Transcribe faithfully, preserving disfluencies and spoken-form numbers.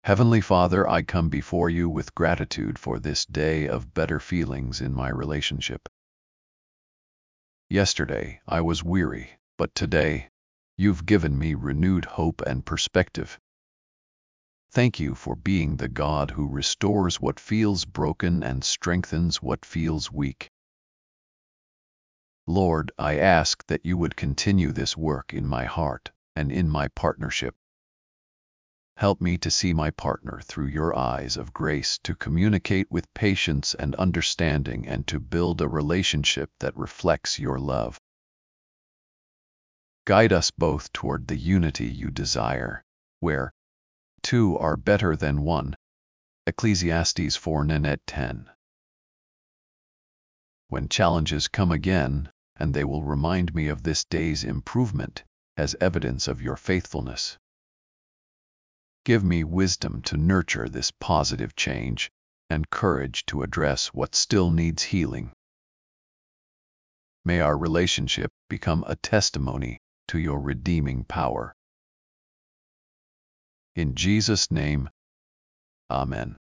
Heavenly Father, I come before you with gratitude for this day of better feelings in my relationship. Yesterday, I was weary, but today, you've given me renewed hope and perspective. Thank you for being the God who restores what feels broken and strengthens what feels weak. Lord, I ask that you would continue this work in my heart and in my partnership. Help me to see my partner through your eyes of grace, to communicate with patience and understanding, and to build a relationship that reflects your love. Guide us both toward the unity you desire, where two are better than one. Ecclesiastes four ten. When challenges come again, and they will remind me of this day's improvement as evidence of your faithfulness. Give me wisdom to nurture this positive change and courage to address what still needs healing. May our relationship become a testimony to your redeeming power. In Jesus' name, Amen.